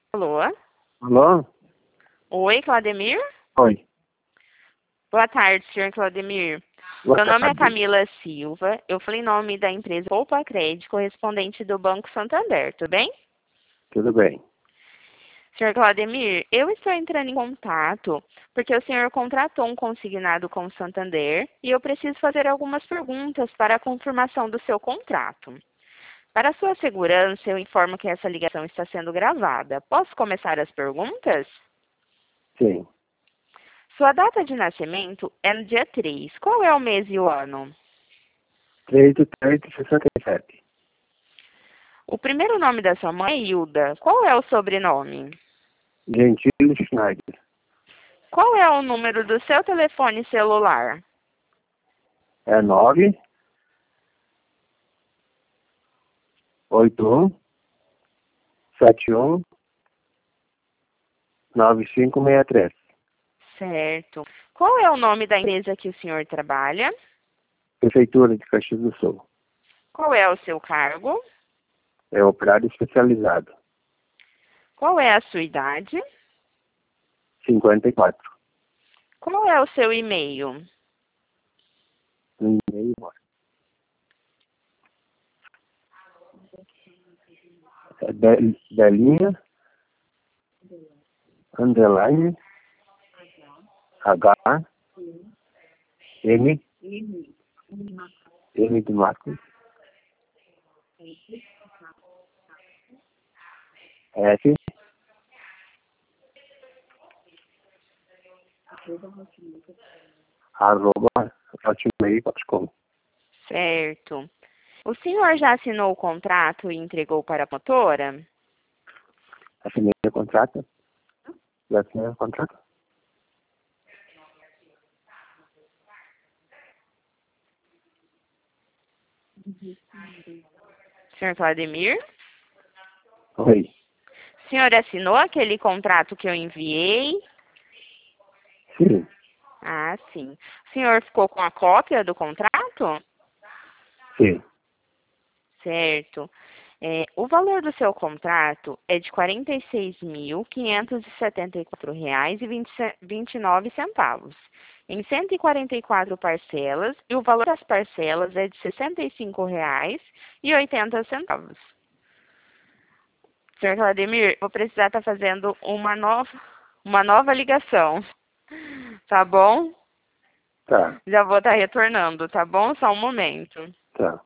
Alô? Alô? Oi, Claudemir? Oi. Boa tarde, senhor Claudemir. Boa Meu nome é tarde. Camila Silva. Eu falei em nome da empresa Poupa Crédito, correspondente do Banco Santander, tudo bem? Tudo bem. Senhor Claudemir, eu estou entrando em contato porque o senhor contratou um consignado com o Santander e eu preciso fazer algumas perguntas para a confirmação do seu contrato. Para sua segurança, eu informo que essa ligação está sendo gravada. Posso começar as perguntas? Sim. Sua data de nascimento é no dia 3. Qual é o mês e o ano? 3/3/67. O primeiro nome da sua mãe é Hilda. Qual é o sobrenome? Gentile Schneider. Qual é o número do seu telefone celular? É 9 81 71 9563. Certo. Qual é o nome da empresa que o senhor trabalha? Prefeitura de Caxias do Sul. Qual é o seu cargo? É operário especializado. Qual é a sua idade? 54. Qual é o seu e-mail? No e-mail. É Belinha underline H M M de Marcos F arroba hotmail.com. Certo. O senhor já assinou o contrato e entregou para a motora? Assinei o contrato? Já assinei o contrato? Senhor Vladimir? Oi. O senhor assinou aquele contrato que eu enviei? Sim. Ah, sim. O senhor ficou com a cópia do contrato? Sim. Certo. O valor do seu contrato é de R$ 46.574,29 em 144 parcelas e o valor das parcelas é de R$ 65,80. Senhor Vladimir, vou precisar estar fazendo uma nova ligação, tá bom? Tá. Já vou estar retornando, tá bom? Só um momento. Tá.